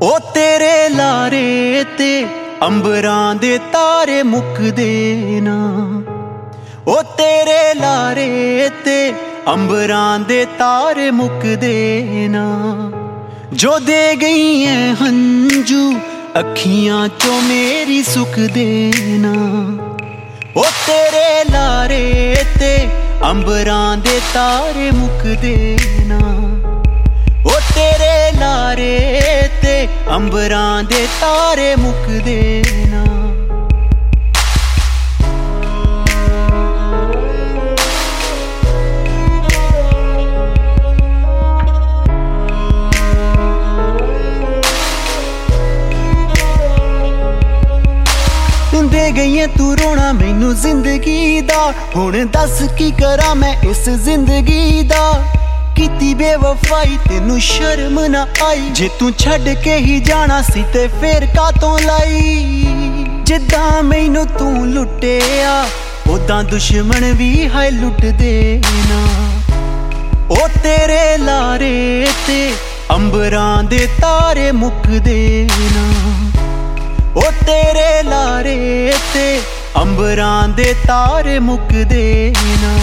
ओ तेरे लारे ते अंबरां दे तारे मुकदे ना। ओ तेरे लारे ते अंबरां दे तारे मुकदे ना। जो दे गई है हंजू अखियां चो मेरी सुख देना। ओ तेरे लारे ते अंबरां दे तारे मुकदे ना। ओ तेरे लारे ते अंबरां दे तारे मुकदे ना। दे गई है तू रोना मैनू जिंदगी दा। हुण दस की करा मैं इस जिंदगी दा। कीती बेवफाई तेनू शर्म ना आई। जे तू छड़ के ही जाना सी ते फिर कातों लाई। जिद्दां मैनू तू लुटिया उदां दुश्मन भी है लुट देना। ओ तेरे लारे ते अंबरां दे तारे मुकदे ना। ओ तेरे लारे ते अंबरां दे तारे मुकदे ना।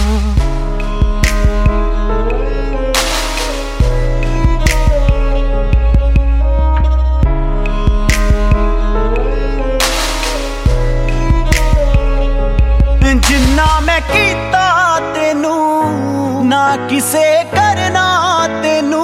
जिन्ना मैं कीता तेनू ना किसे करना तेनू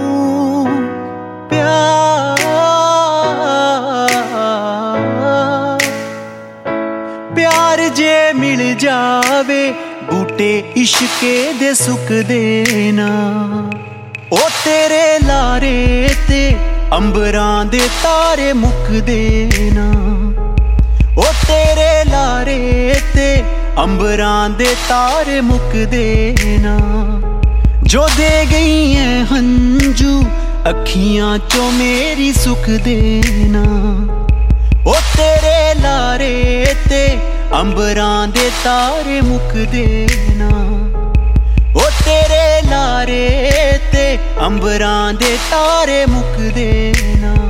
प्यार जे मिल जावे बूटे इश्के दे सुख देना। ओ तेरे लारे ते अंबरां दे तारे मुकदे ना। ओ तेरे लारे ते अंबरां दे तारे मुकदे ना। जो दे गई है हंजू अखियां चो मेरी सुख देना। ओ तेरे लारे ते अंबरां दे तारे मुकदे ना। ओ तेरे लारे ते अंबरां दे तारे मुकदे ना।